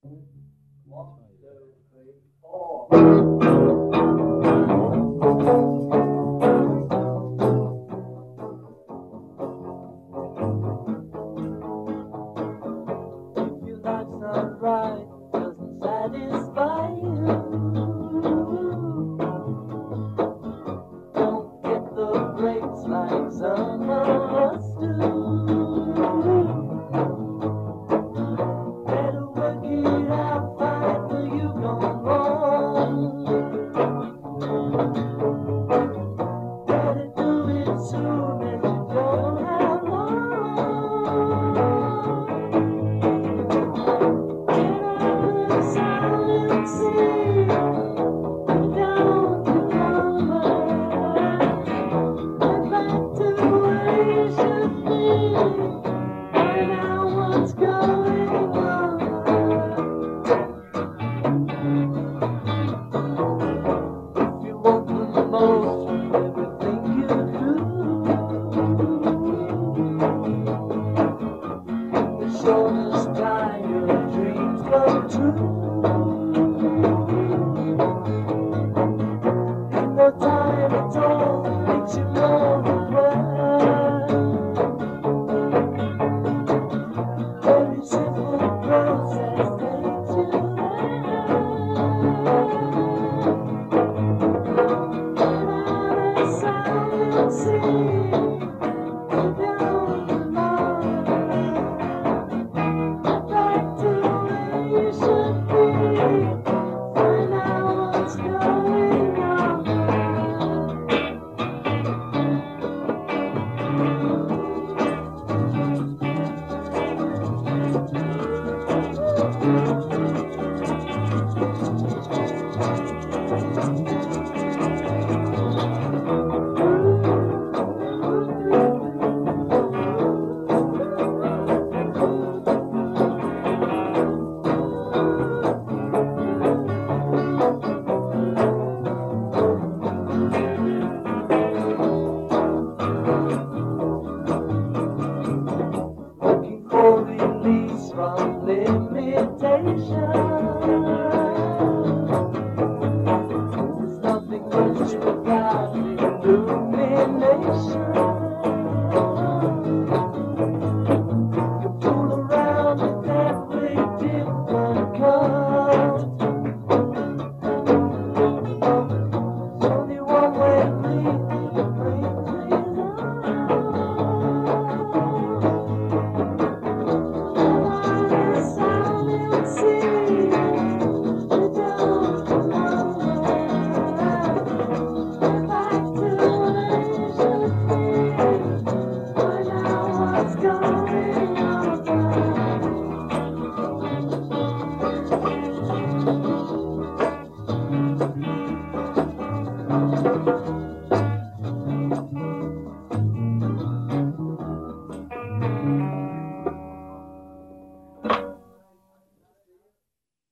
One, two, three, four. If your life's not right, doesn't satisfy you, don't get the breaks like some of us do. Better work it out, fight till you come home. Better do it soon as you don't have long. Get out of the silent sea, down to mama. Get back to where you should be. Find out what's going on. If you want the most from everything you do, the shortest time your dreams come true.